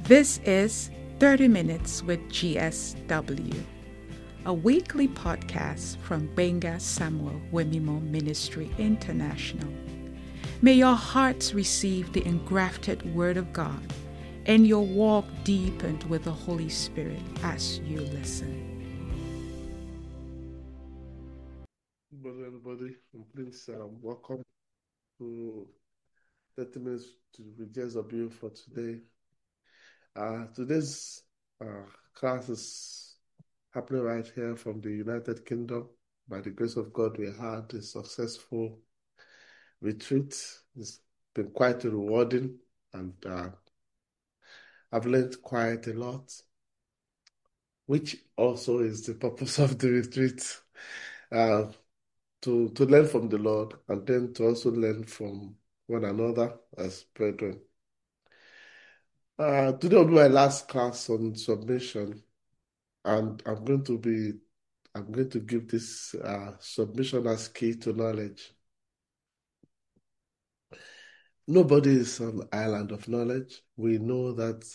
This is 30 Minutes with GSW, a weekly podcast from Benga Samuel Wemimo Ministry International. May your hearts receive the engrafted Word of God and your walk deepened with the Holy Spirit as you listen. Good morning, everybody, and please welcome to 30 Minutes with GSW for today. Today's class is happening right here from the United Kingdom. By the grace of God, we had a successful retreat. It's been quite rewarding, and I've learned quite a lot, which also is the purpose of the retreat, to learn from the Lord and then to also learn from one another as brethren. Today will be my last class on submission, and I'm going to give this submission as key to knowledge. Nobody is an island of knowledge. We know that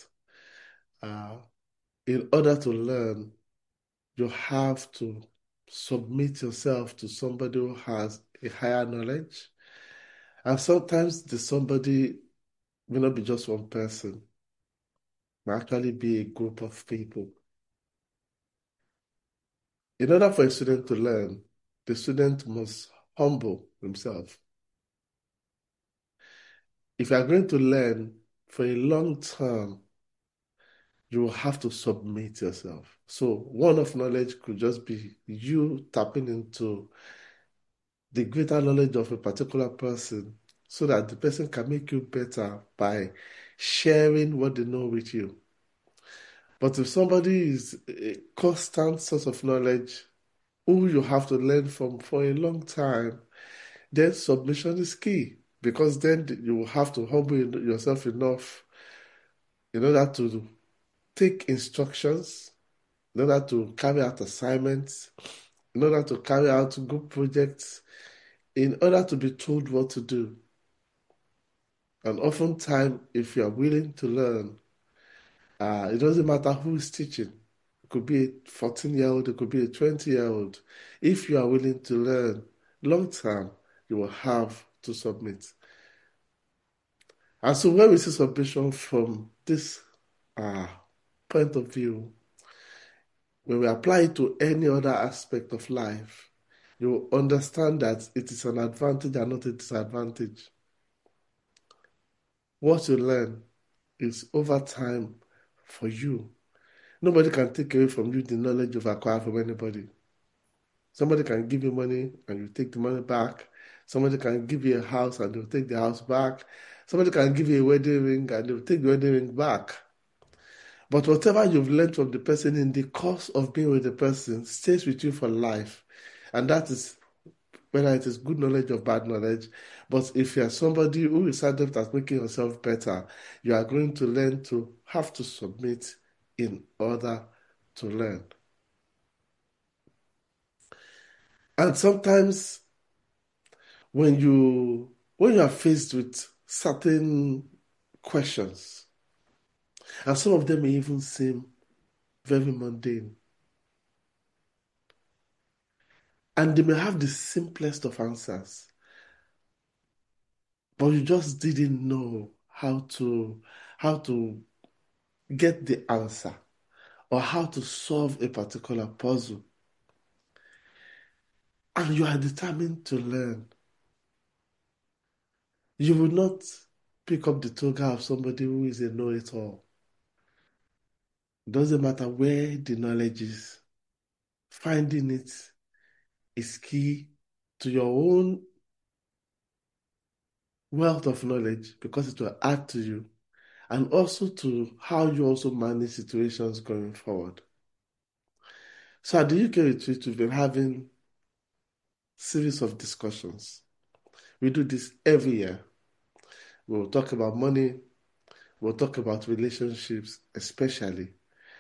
in order to learn, you have to submit yourself to somebody who has a higher knowledge. And sometimes the somebody may not be just one person, may actually be a group of people. In order for a student to learn, the student must humble himself. If you are going to learn for a long term, you will have to submit yourself. So one of knowledge could just be you tapping into the greater knowledge of a particular person so that the person can make you better by sharing what they know with you. But if somebody is a constant source of knowledge who you have to learn from for a long time, then submission is key, because then you will have to humble yourself enough in order to take instructions, in order to carry out assignments, in order to carry out group projects, in order to be told what to do. And oftentimes, if you are willing to learn, it doesn't matter who is teaching. It could be a 14-year-old, it could be a 20-year-old. If you are willing to learn long term, you will have to submit. And so when we see submission from this point of view, when we apply it to any other aspect of life, you will understand that it is an advantage and not a disadvantage. What you learn is over time for you. Nobody can take away from you the knowledge you've acquired from anybody. Somebody can give you money and you take the money back. Somebody can give you a house and they'll take the house back. Somebody can give you a wedding ring and they'll take the wedding ring back. But whatever you've learned from the person in the course of being with the person stays with you for life. And that is whether it is good knowledge or bad knowledge. But if you are somebody who is adept at making yourself better, you are going to learn to have to submit in order to learn. And sometimes when you are faced with certain questions, and some of them may even seem very mundane, and they may have the simplest of answers, but you just didn't know how to get the answer or how to solve a particular puzzle, and you are determined to learn. You will not pick up the toga of somebody who is a know-it-all. It doesn't matter where the knowledge is. Finding it is key to your own wealth of knowledge, because it will add to you, and also to how you also manage situations going forward. So at the UK retreat, we've been having series of discussions. We do this every year. We'll talk about money, we'll talk about relationships, especially.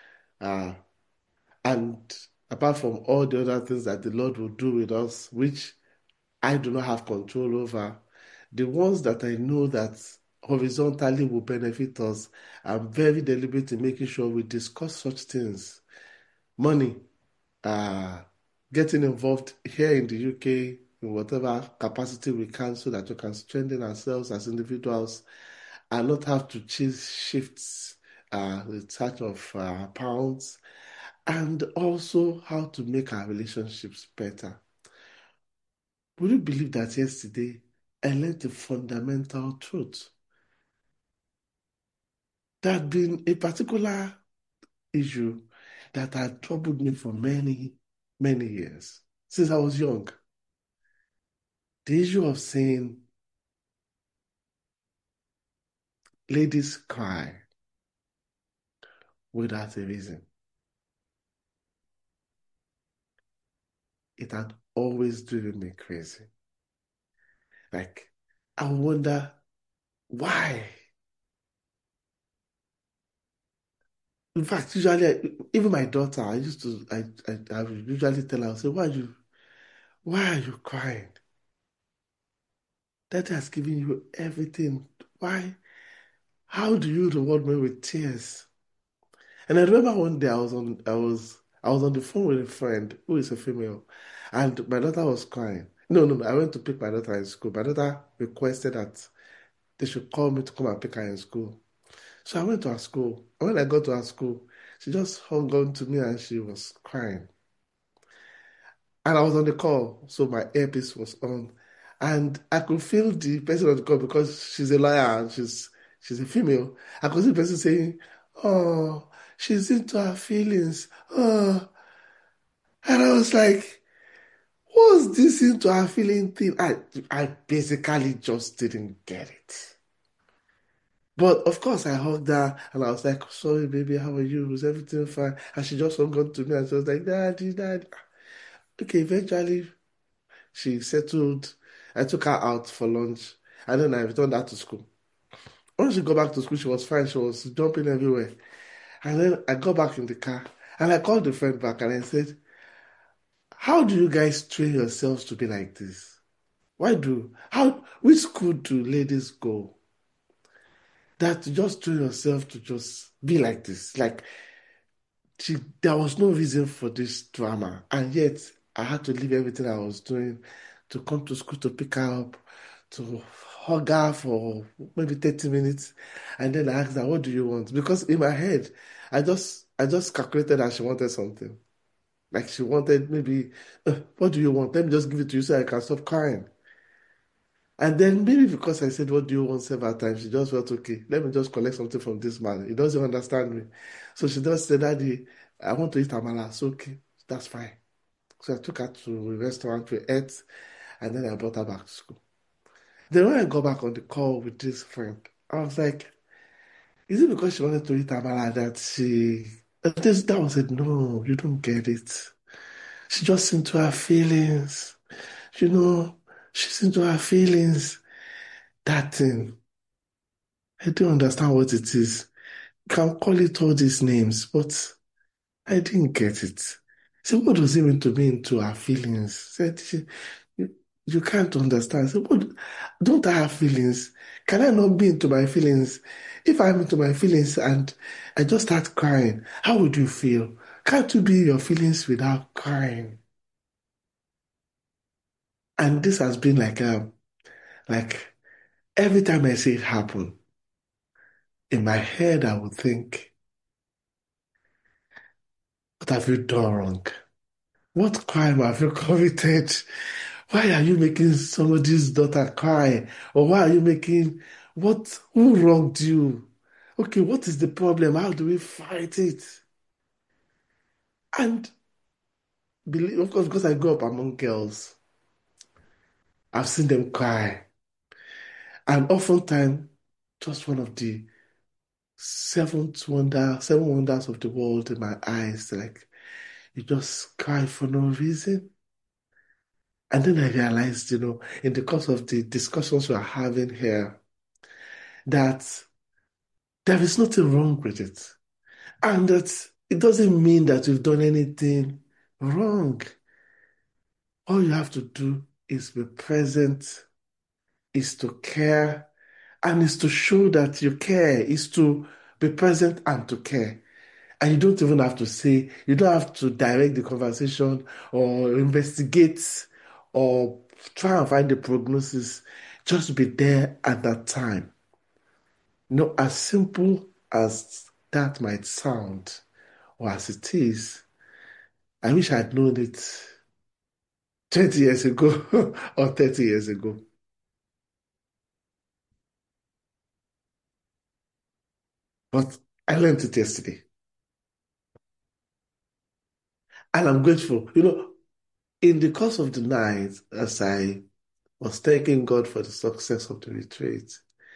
And apart from all the other things that the Lord will do with us, which I do not have control over, the ones that I know that horizontally will benefit us. I'm very deliberate in making sure we discuss such things. Money, uh, getting involved here in the UK in whatever capacity we can so that we can strengthen ourselves as individuals and not have to chase shifts in search of pounds, and also how to make our relationships better. Would you believe that yesterday I learned a fundamental truth? There had been a particular issue that had troubled me for many, many years, since I was young. The issue of saying ladies cry without a reason. It had always driven me crazy. Like, I wonder why. In fact, usually, even my daughter, I would usually tell her, I say, why are you crying? Daddy has given you everything. Why? How do you reward me with tears? And I remember one day I was on the phone with a friend who is a female, and my daughter was crying. No, no, no, I went to pick my daughter in school. My daughter requested that they should call me to come and pick her in school. So I went to her school. And when I got to her school, she just hung on to me and she was crying. And I was on the call, so my earpiece was on. And I could feel the person on the call because she's a lawyer and she's a female. I could see the person saying, "Oh, she's into her feelings. Oh." And I was like, what's this into her feeling thing? I basically just didn't get it. But of course, I hugged her and I was like, sorry, baby, how are you? Is everything fine? And she just hung on to me and she was like, Daddy, Daddy. Okay, eventually she settled. I took her out for lunch and then I returned her to school. When she got back to school, she was fine. She was jumping everywhere. And then I got back in the car and I called the friend back and I said, how do you guys train yourselves to be like this? Which school do ladies go that you just train yourself to just be like this? Like, there was no reason for this drama. And yet, I had to leave everything I was doing to come to school to pick her up, to hug her for maybe 30 minutes. And then I asked her, what do you want? Because in my head, I just calculated that she wanted something. Like she wanted maybe, what do you want? Let me just give it to you so I can stop crying. And then maybe because I said, what do you want several times, she just felt, okay, let me just collect something from this man. He doesn't understand me. So she just said, Daddy, I want to eat amala. So, okay, that's fine. So I took her to a restaurant, we ate, and then I brought her back to school. Then when I got back on the call with this friend, I was like, is it because she wanted to eat amala that that was it? No, you don't get it. She just into her feelings. You know, she's into her feelings. That thing. I don't understand what it is. You can call it all these names, but I didn't get it. So what does it mean to be into her feelings? Said you, you can't understand. So what don't I have feelings? Can I not be into my feelings? If I'm into my feelings and I just start crying, how would you feel? Can't you be your feelings without crying? And this has been like every time I see it happen, in my head I would think, what have you done wrong? What crime have you committed? Why are you making somebody's daughter cry? Or why are you making who wronged you? Okay, what is the problem? How do we fight it? And believe, of course, because I grew up among girls, I've seen them cry. And oftentimes, just one of the seven wonders of the world in my eyes, like you just cry for no reason. And then I realized, in the course of the discussions we're having here, that there is nothing wrong with it. And that it doesn't mean that you've done anything wrong. All you have to do is be present, is to care, And it's to show that you care, is to be present and to care. And you don't even have to say, you don't have to direct the conversation or investigate or try and find the prognosis. Just be there at that time. As simple as that might sound, or as it is, I wish I'd known it 20 years ago or 30 years ago. But I learned it yesterday. And I'm grateful. In the course of the night, as I was thanking God for the success of the retreat,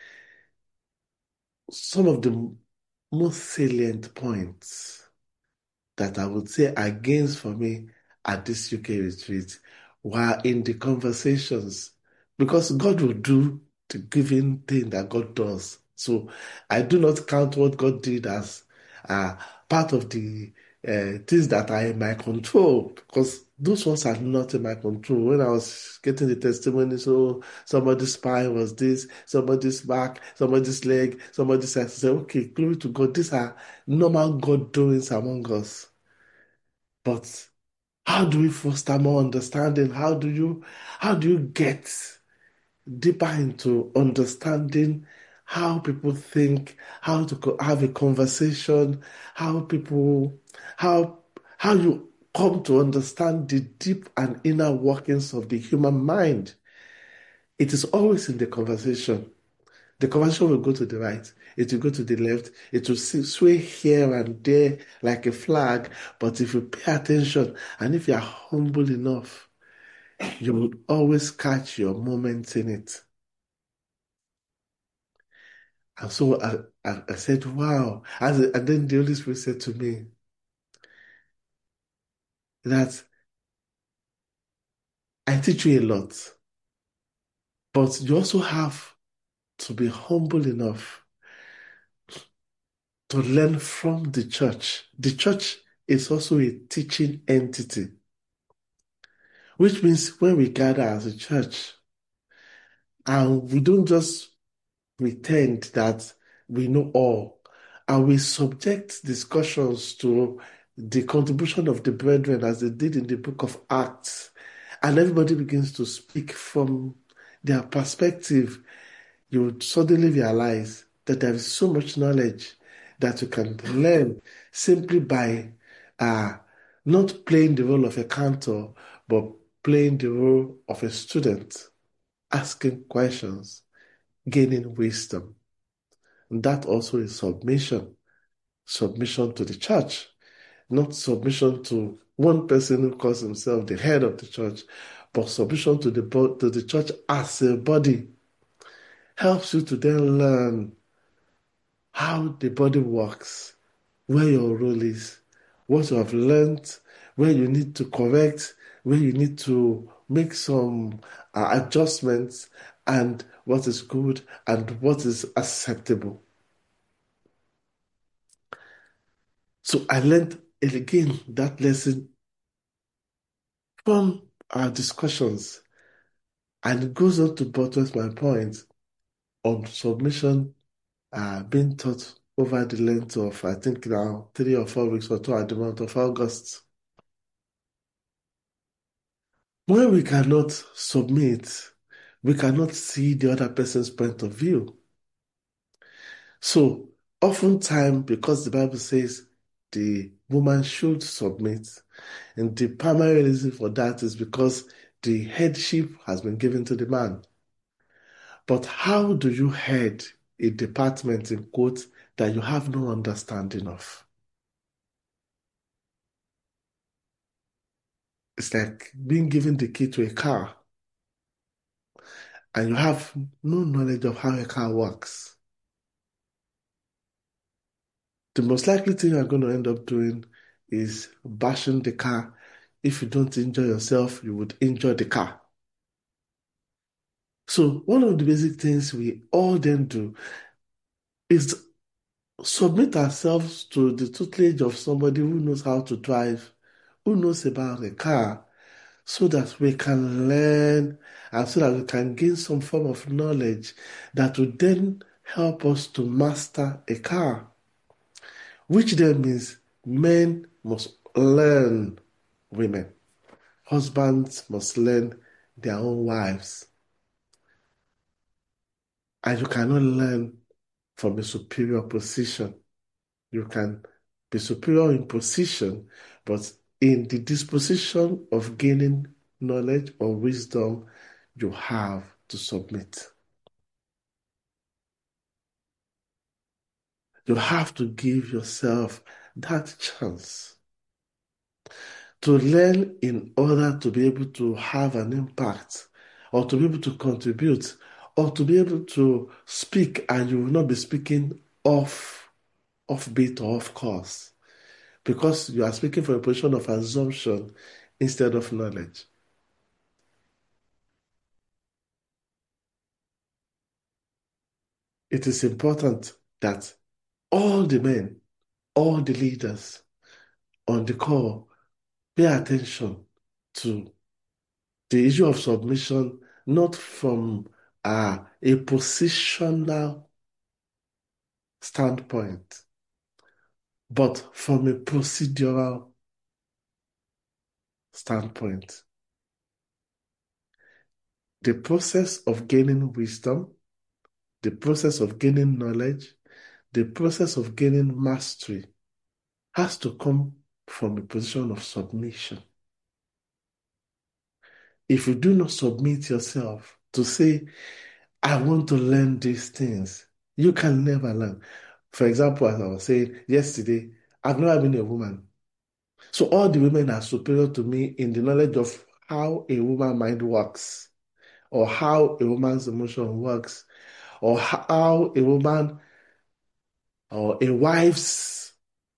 some of the most salient points that I would say are gains for me at this UK retreat were in the conversations, because God will do the giving thing that God does. So I do not count what God did as uh, part of the things that are in my control, because those ones are not in my control. When I was getting the testimony, so somebody's spine was this, somebody's back, somebody's leg, somebody's head. I said, okay, glory to God. These are normal God doings among us. But how do we foster more understanding? How do you get deeper into understanding how people think, how to have a conversation, how people, how how you come to understand the deep and inner workings of the human mind? It is always in the conversation. The conversation will go to the right, it will go to the left, it will sway here and there like a flag. But if you pay attention and if you are humble enough, you will always catch your moment in it. And so I said, wow. And then the Holy Spirit said to me that I teach you a lot, but you also have to be humble enough to learn from the church. The church is also a teaching entity, which means when we gather as a church, and we don't just pretend that we know all, and we subject discussions to the contribution of the brethren as they did in the book of Acts, and everybody begins to speak from their perspective. You would suddenly realize that there is so much knowledge that you can learn simply by uh, not playing the role of a cantor, but playing the role of a student, asking questions, gaining wisdom. And that also is submission, submission to the church, not submission to one person who calls himself the head of the church, but submission to the church as a body. Helps you to then learn how the body works, where your role is, what you have learned, where you need to correct, where you need to make some adjustments, and what is good and what is acceptable. So I learned again that lesson from our discussions, and it goes on to buttress my point on submission being taught over the length of, I think now, 3 or 4 weeks or two at the month of August. When we cannot submit, we cannot see the other person's point of view. So, oftentimes, because the Bible says the woman should submit, and the primary reason for that is because the headship has been given to the man. But how do you head a department, in quotes, that you have no understanding of? It's like being given the key to a car and you have no knowledge of how a car works. The most likely thing you're going to end up doing is bashing the car. If you don't enjoy yourself, you would injure the car. So one of the basic things we all then do is submit ourselves to the tutelage of somebody who knows how to drive, who knows about a car, so that we can learn and so that we can gain some form of knowledge that will then help us to master a car, which then means men must learn women. Husbands must learn their own wives. And you cannot learn from a superior position. You can be superior in position, but in the disposition of gaining knowledge or wisdom, you have to submit. You have to give yourself that chance to learn in order to be able to have an impact or to be able to contribute or to be able to speak, and you will not be speaking off beat or off course because you are speaking from a position of assumption instead of knowledge. It is important that all the men, all the leaders on the call pay attention to the issue of submission, not from a positional standpoint, but from a procedural standpoint. The process of gaining wisdom, the process of gaining knowledge, the process of gaining mastery has to come from a position of submission. If you do not submit yourself to say, I want to learn these things, you can never learn. For example, as I was saying yesterday, I've never been a woman. So all the women are superior to me in the knowledge of how a woman's mind works, or how a woman's emotion works, or how a woman or a wife's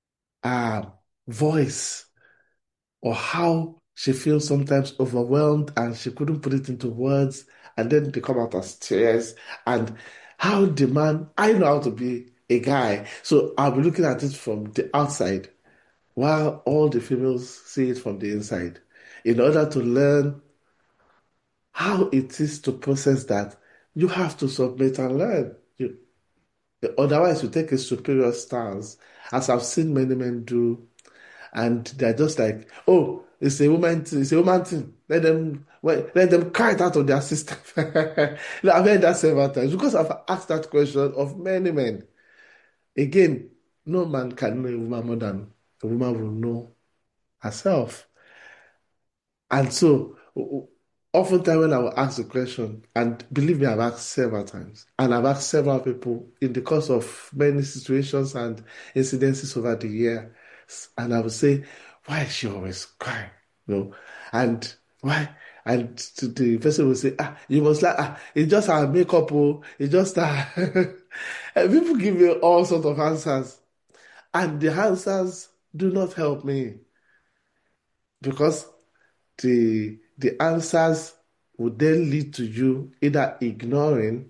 voice, or how she feels sometimes overwhelmed and she couldn't put it into words, and then they come out as tears, and how the man, I know how to be a guy, so I'll be looking at it from the outside while all the females see it from the inside in order to learn how it is to process that. You have to submit and learn. Otherwise, you take a superior stance, as I've seen many men do, and they're just like, "Oh, it's a woman thing. It's a woman thing. Let them cry it out of their system." I've heard that several times because I've asked that question of many men. Again, no man can know a woman more than a woman will know herself. And so, oftentimes when I will ask the question, and believe me, I've asked several times, and I've asked several people in the course of many situations and incidences over the year, and I will say, why is she always crying? You know, and why? And the person will say, you must like, it's just our makeup, oh, it's just and people give me all sorts of answers, and the answers do not help me because the answers would then lead to you either ignoring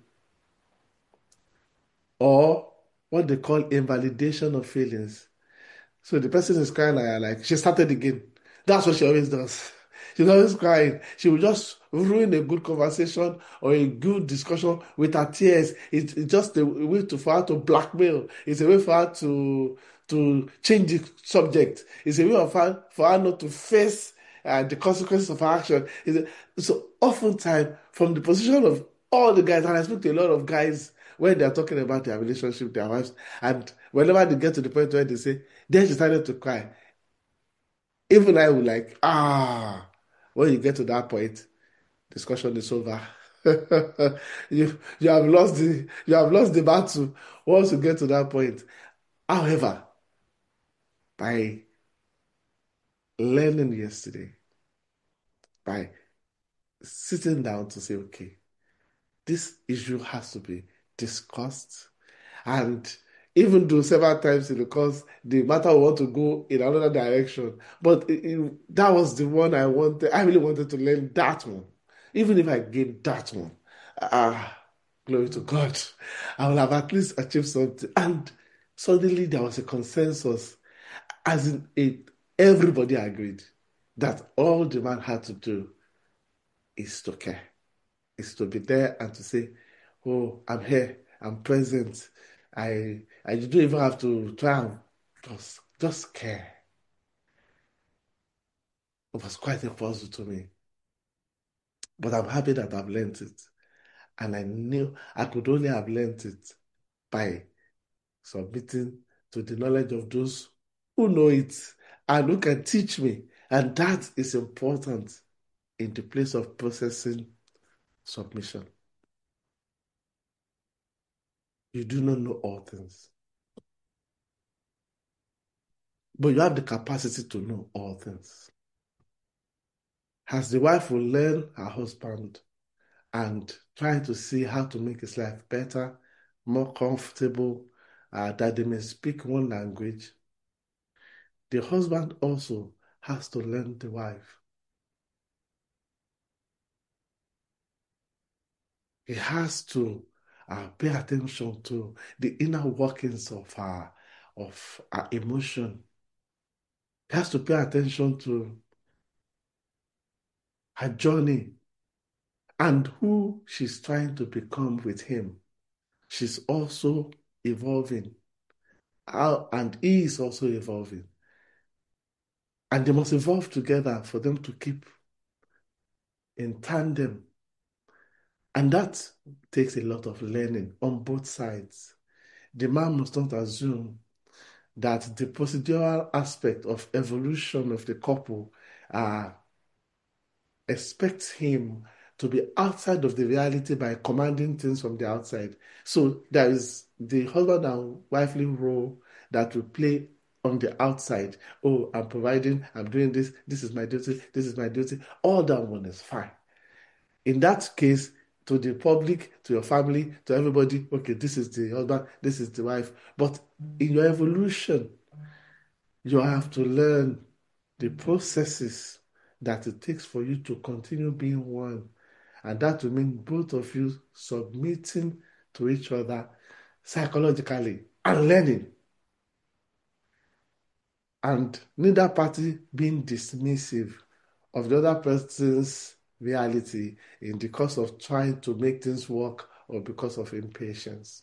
or what they call invalidation of feelings. So the person is crying like she started again. That's what she always does. She's always crying. She will just ruin a good conversation or a good discussion with her tears. It's just a way for her to blackmail. It's a way for her to change the subject. It's a way for her not to face the consequences of her action. So oftentimes, from the position of all the guys, and I speak to a lot of guys when they're talking about their relationship, their wives, and whenever they get to the point where they say, then she started to cry. Even I would like, when you get to that point, discussion is over. You have lost the battle once you get to that point. However, by learning yesterday, by sitting down to say, okay, this issue has to be discussed. And even though several times in the course, the matter will want to go in another direction, but that was the one I wanted. I really wanted to learn that one. Even if I gain that one, ah, glory to God, I will have at least achieved something. And suddenly there was a consensus, as in everybody agreed. that all the man had to do is to care, is to be there and to say, "Oh, I'm here, I'm present." I don't even have to try and just care. It was quite a puzzle to me, but I'm happy that I've learned it, and I knew I could only have learned it by submitting to the knowledge of those who know it and who can teach me, and that is important in the place of processing submission. You do not know all things, but you have the capacity to know all things. As the wife will learn her husband and try to see how to make his life better, more comfortable, that they may speak one language, the husband also has to learn the wife. He has to pay attention to the inner workings of her emotion. He has to pay attention to her journey and who she's trying to become with him. She's also evolving, and he is also evolving. And they must evolve together for them to keep in tandem. And that takes a lot of learning on both sides. The man must not assume that the procedural aspect of evolution of the couple expects him to be outside of the reality by commanding things from the outside. So there is the husband and wifely role that will play on the outside. Oh, I'm providing, I'm doing this, this is my duty, this is my duty. All that one is fine. In that case, to the public, to your family, to everybody, okay, this is the husband, this is the wife. But in your evolution, you have to learn the processes that it takes for you to continue being one. And that will mean both of you submitting to each other psychologically and learning. And neither party being dismissive of the other person's reality in the course of trying to make things work or because of impatience.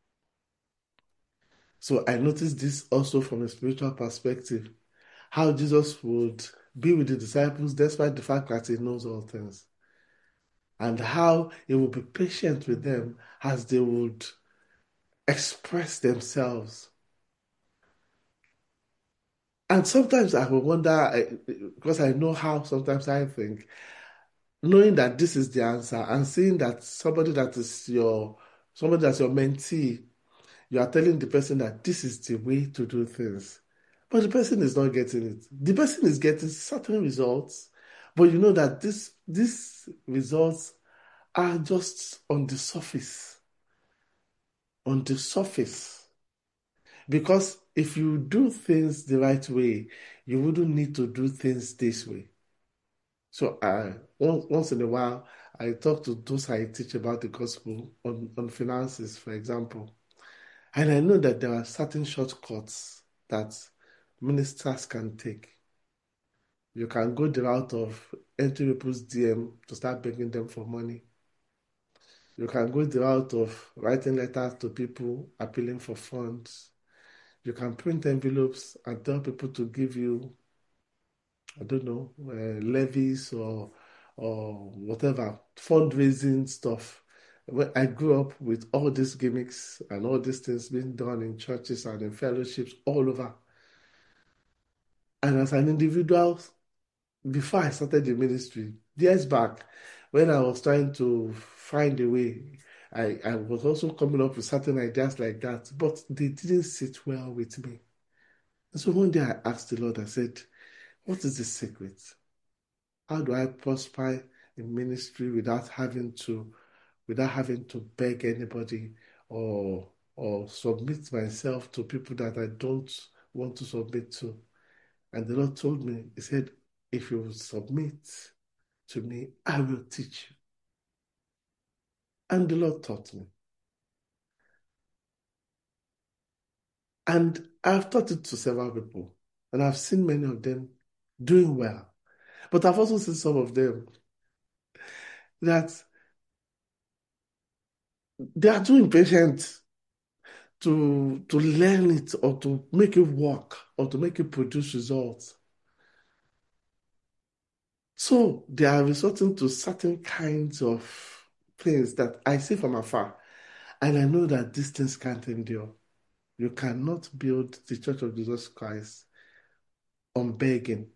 So I noticed this also from a spiritual perspective, how Jesus would be with the disciples despite the fact that he knows all things, and how he would be patient with them as they would express themselves. And sometimes I will wonder, because I know how sometimes I think, knowing that this is the answer and seeing that somebody that's your mentee, you are telling the person that this is the way to do things, but the person is not getting it. The person is getting certain results, but you know that these results are just on the surface. On the surface. Because if you do things the right way, you wouldn't need to do things this way. So once in a while, I talk to those I teach about the gospel on finances, for example. And I know that there are certain shortcuts that ministers can take. You can go the route of entering people's DM to start begging them for money. You can go the route of writing letters to people appealing for funds. You can print envelopes and tell people to give you, I don't know, levies or whatever, fundraising stuff. When I grew up with all these gimmicks and all these things being done in churches and in fellowships all over. And as an individual, before I started the ministry, years back, when I was trying to find a way, I was also coming up with certain ideas like that, but they didn't sit well with me. And so one day I asked the Lord, I said, what is the secret? How do I prosper in ministry without having to beg anybody or submit myself to people that I don't want to submit to? And the Lord told me, He said, if you will submit to me, I will teach you. And the Lord taught me. And I've taught it to several people, and I've seen many of them doing well. But I've also seen some of them that they are too impatient to learn it or to make it work or to make it produce results. So they are resorting to certain kinds of things that I see from afar, and I know that these things can't endure. You cannot build the Church of Jesus Christ on begging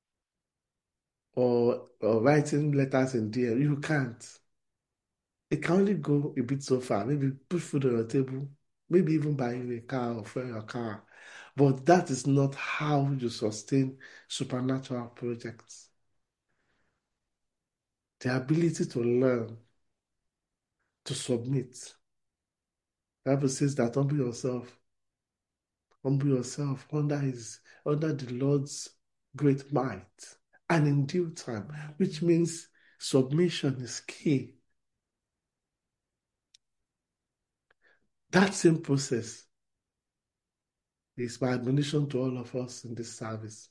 or writing letters in DM. You can't. It can only go a bit so far. Maybe put food on your table, maybe even buy you a car or fuel your car. But that is not how you sustain supernatural projects. The ability to learn, to submit. The Bible says that humble yourself under the Lord's great might and in due time, which means submission is key. That same process is my admonition to all of us in this service.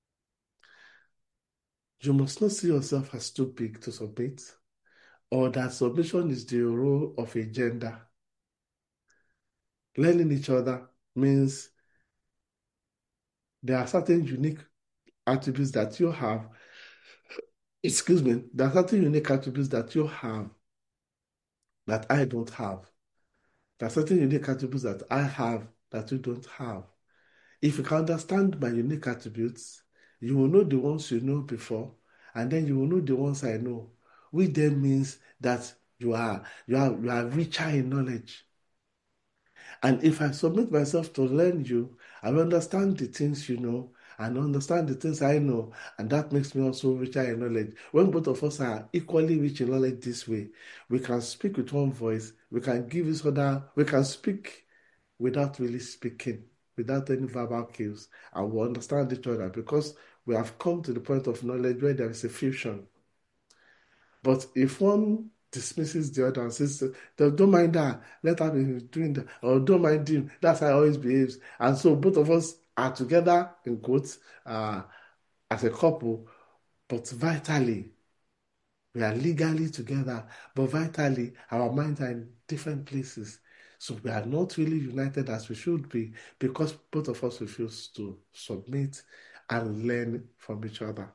You must not see yourself as too big to submit, or that submission is the role of a gender. Learning each other means there are certain unique attributes that you have. Excuse me, there are certain unique attributes that you have that I don't have. There are certain unique attributes that I have that you don't have. If you can understand my unique attributes, you will know the ones you know before, and then you will know the ones I know, which then means that you are richer in knowledge. And if I submit myself to learn you, I will understand the things you know and understand the things I know, and that makes me also richer in knowledge. When both of us are equally rich in knowledge this way, we can speak with one voice, we can give each other, we can speak without really speaking, without any verbal cues, and we understand each other because we have come to the point of knowledge where there is a fusion. But if one dismisses the other and says, don't mind that, let her be doing that, or don't mind him, that's how he always behaves. And so both of us are together, in quotes, as a couple, but vitally, we are legally together, but vitally, our minds are in different places. So we are not really united as we should be because both of us refuse to submit and learn from each other.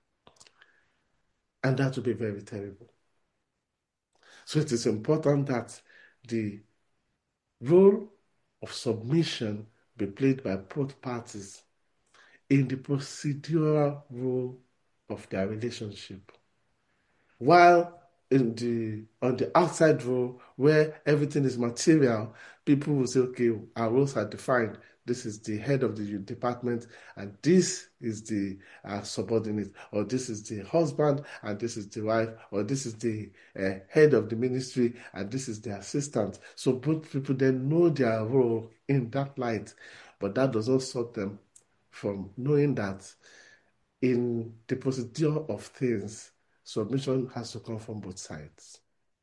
And that would be very terrible. So it is important that the role of submission be played by both parties in the procedural role of their relationship. While on the outside role, where everything is material, people will say, okay, our roles are defined. This is the head of the department, and this is the subordinate, or this is the husband, and this is the wife, or this is the head of the ministry, and this is the assistant. So both people then know their role in that light, but that does not stop them from knowing that in the procedure of things, submission has to come from both sides.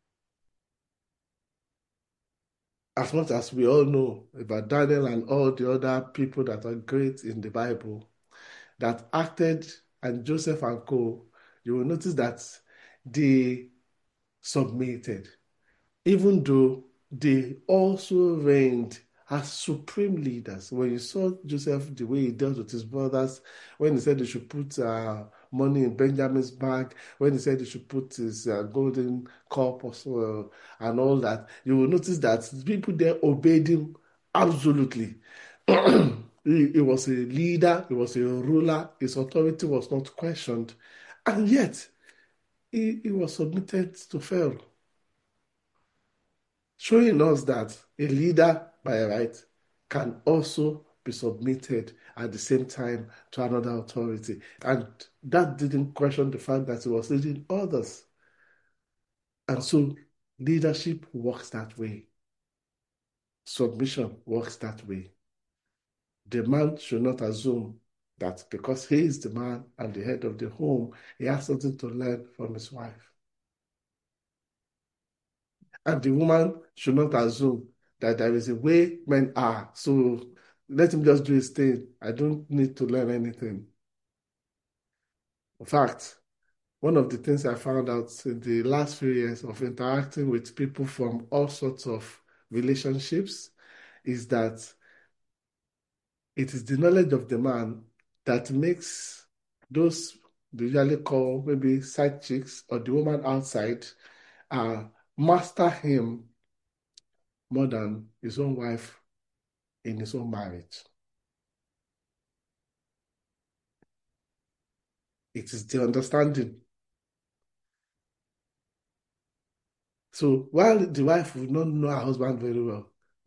As much as we all know about Daniel and all the other people that are great in the Bible that acted, and Joseph and co, you will notice that they submitted, even though they also reigned as supreme leaders. When you saw Joseph, the way he dealt with his brothers, when he said they should put money in Benjamin's bag, when he said he should put his golden cup or so, and all that, you will notice that people there obeyed him absolutely. He was a leader, he was a ruler, his authority was not questioned, and yet he was submitted to Pharaoh, showing us that a leader by right can also be submitted at the same time to another authority. And that didn't question the fact that he was leading others. And so leadership works that way. Submission works that way. The man should not assume that because he is the man and the head of the home, he has something to learn from his wife. And the woman should not assume that there is a way men are. So let him just do his thing. I don't need to learn anything. In fact, one of the things I found out in the last few years of interacting with people from all sorts of relationships is that it is the knowledge of the man that makes those they usually call maybe side chicks or the woman outside master him more than his own wife in his own marriage. It is the understanding. So while the wife would not know her husband very well,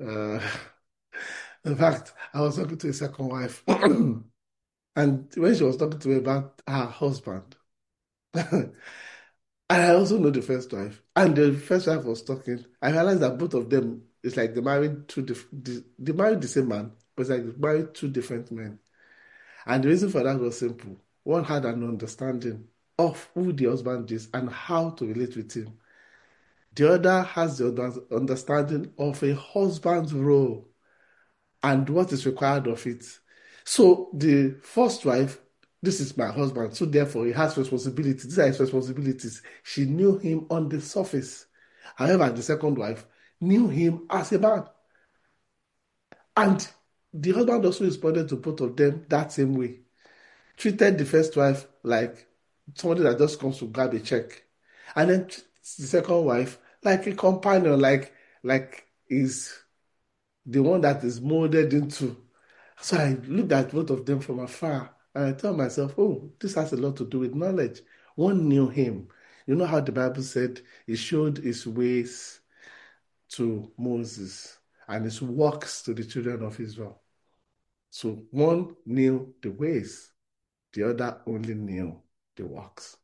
in fact, I was talking to a second wife, and when she was talking to me about her husband, and I also know the first wife, and the first wife was talking, I realized that both of them, it's like they married they married the same man, but it's like they married two different men. And the reason for that was simple. One had an understanding of who the husband is and how to relate with him. The other has the understanding of a husband's role and what is required of it. So the first wife, this is my husband, so therefore he has responsibilities. These are his responsibilities. She knew him on the surface. However, the second wife knew him as a man. And the husband also responded to both of them that same way. Treated the first wife like somebody that just comes to grab a check. And then the second wife like a companion, like is the one that is molded into. So I looked at both of them from afar and I told myself, oh, this has a lot to do with knowledge. One knew him. You know how the Bible said he showed his ways to Moses and his works to the children of Israel. So one knew the ways, the other only knew the works.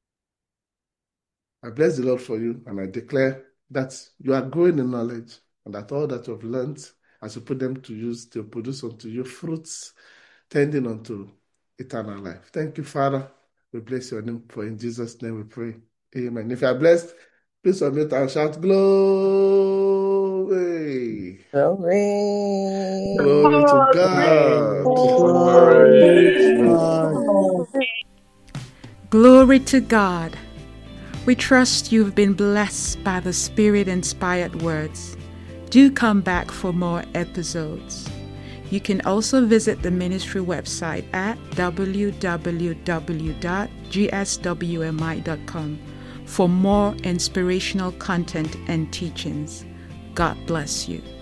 I bless the Lord for you and I declare that you are growing in knowledge and that all that you have learned, as you put them to use, to produce unto you fruits tending unto eternal life. Thank you, Father. We bless your name, for in Jesus' name we pray. Amen. If you are blessed, please unmute and shout glory. Glory. Glory to God. Glory to God. Glory to God. We trust you've been blessed by the Spirit-inspired words. Do come back for more episodes. You can also visit the ministry website at www.gswmi.com for more inspirational content and teachings. God bless you.